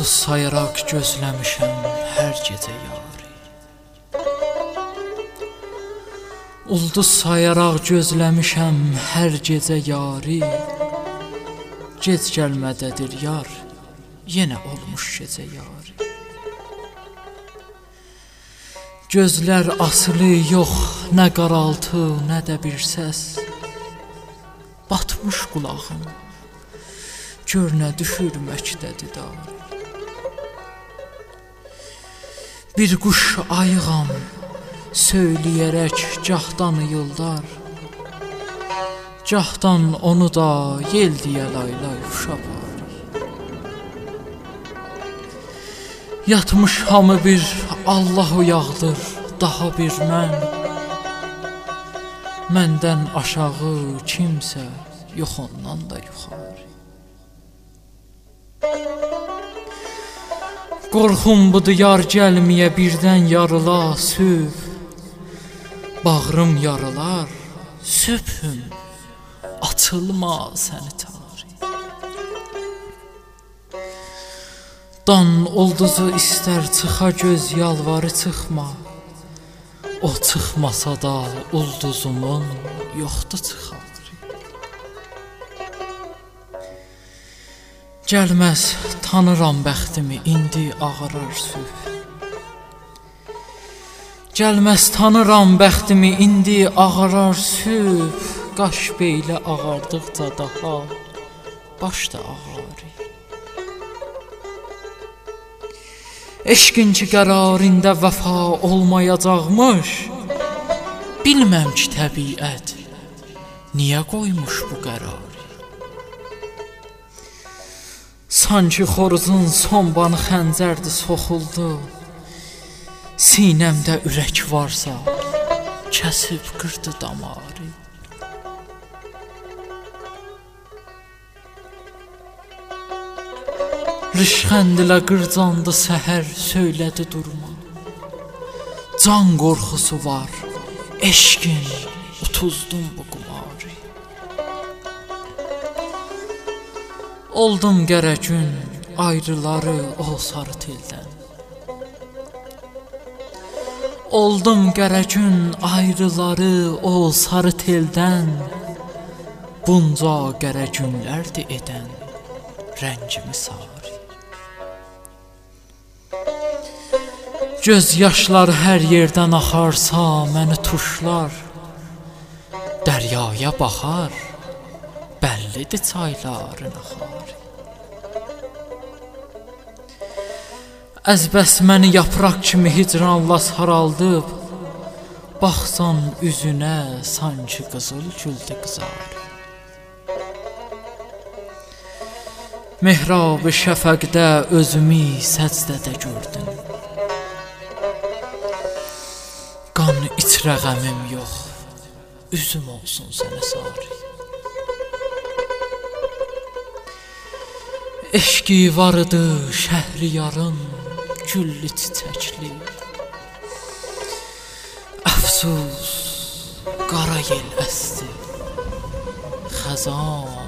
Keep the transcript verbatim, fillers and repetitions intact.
Ulduz sayaraq gözləmişəm hər gecə yari. Ulduz sayaraq gözləmişəm hər gecə yari. Gec gəlmədədir yar, yenə olmuş gecə yari. Gözlər asılı yox, nə qaraltı, nə də bir səs. Batmış qulağım, gör nə düşürməkdədir dar. Bir quş ayığam, söyləyərək gahdan yıldar. Gahdan onu da yel deyə laylay uşapar. Yatmış hamı bir Allah oyaqdır, daha bir mən. Məndən aşağı kimsə yox, ondan da yuxarı. Qorxum budur yar gəlməyə, birdən yarıla sübh. Bağrım yarılar, sübhüm, açılma səni tarih. Dan ulduzu istər çıxa göz yalvarı çıxma. O çıxmasa da ulduzumun yoxdur çıxarı. Gəlməz tanıram bəxtimi, indi ağarar sübh. Gəlməz tanıram bəxtimi, indi ağarar sübh. Qaş beylə ağardıqca daha baş da ağarır. Eşqinci qərarında vəfa olmayacaqmış. Bilməm ki təbiət niyə qoymuş bu qərarı. Sanki xoruzun sombanı xəncərdi soxuldu. Sinəmdə ürək varsa kəsib qırdı damarı. Rişxəndilə qırcandı səhər, söylədi durma. Can qorxusu var, eşqin, utuzdum bu qumarı. Oldum gərək-gün ayrıları o sarı teldən. Oldum gərək-gün ayrıları o sarı teldən. Bunca gərək-günlərdi edən rəngimi sarı. Göz yaşları hər yerdən axarsa məni tuşlar. Dəryaya baxar, bəllidir çayların axarı. Əzbəs məni yapraq kimi hicranla saraldıb. Baxsan üzünə sanki qızıl güldü qızarı. Mehrab-ı şəfəqdə özümü səcdədə gördüm. Qan içrə qəmim yox, üzüm olsun sənə sarı. Eşqi vardı şəhriyarın güllü çiçəkli. Əfsus, qara yel əsdi, xəzan